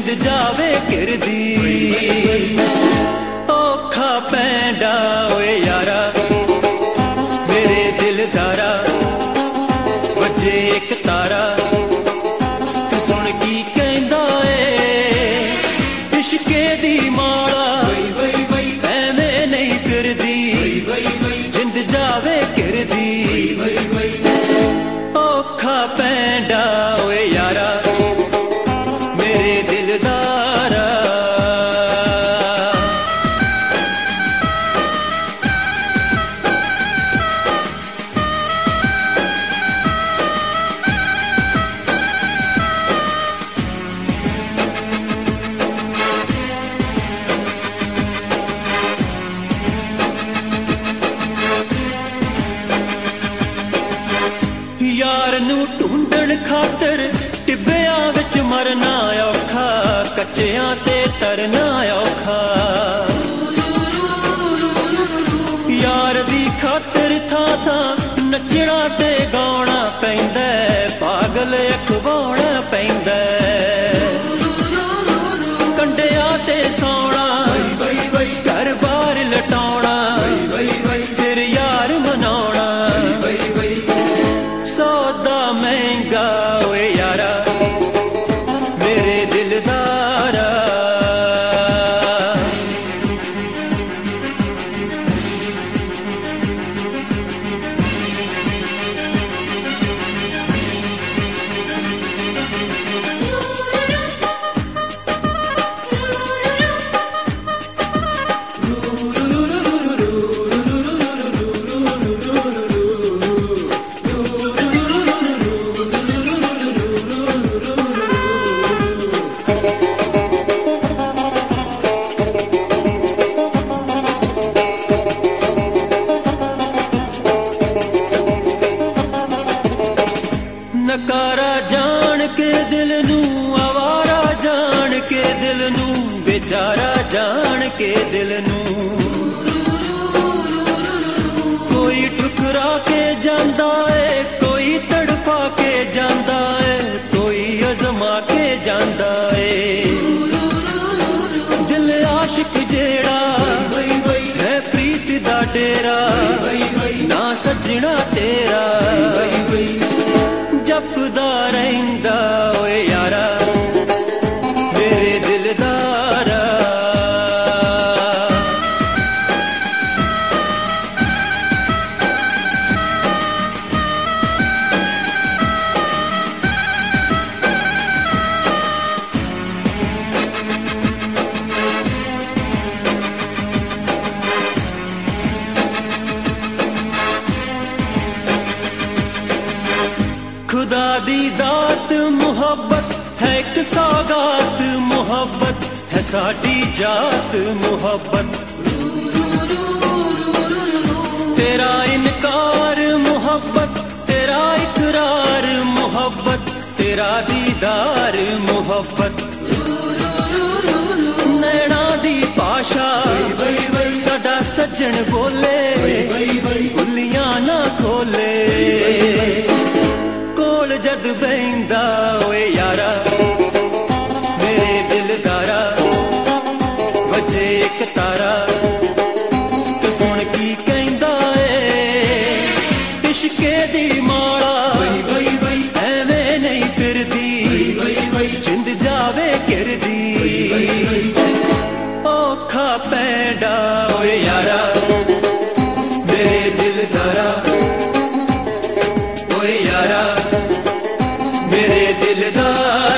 जिंद जावे किरदी औखा पैंडा ओए यारा मेरे दिलदारा वजे एक तारा सुन की कहंदा ए इश्के दी माला एवें नहीं फिरदी जिंद जावे किरदी औखा पैंडा ओए यारा मेरे दिलदारा यार नू ढूंढण खातर टिब्बियां विच मरना औखा कच्चियां ते तरना औखा यार दी खातर था नचना ते गाउणा पैंदा पागल अखवाउणा पैंदा कंडियां ते सौणा घर बार लटाउणा फिर यार मनाउणा सौदा महंगा ओए यारा मेरे दिलदारा नकारा जान के दिल नू आवारा जान के दिल नू बेचारा जान के दिल नू कोई ठुकरा के जांदा है कोई तड़पा के जांदा है कोई अजमा के जांदा है दिल आशिक जेड़ा है प्रीत दा डेरा ना सजना तेरा जपदा रहिंदा ओए यारा मेरे दिलदारा खुदा दी दात मुहब्बत है एक सौगात मुहब्बत है साडी जात मुहब्बत तेरा इनकार मुहब्बत तेरा इकरार मुहब्बत तेरा दीदार मुहब्बत नैना दी पाशा सदा सज्जन बोले गुलियां ना खोले कोल जद बहिंदा ओए यारा मेरे दिलदारा वजे एक तारा तू सुन की कहंदा ए इश्के दी माला एवें नहीं फिरदी जिंद जावे किरदी औखा पैंडा ओए यारा मेरे दिलदारा ओए यारा मेरे दिलदार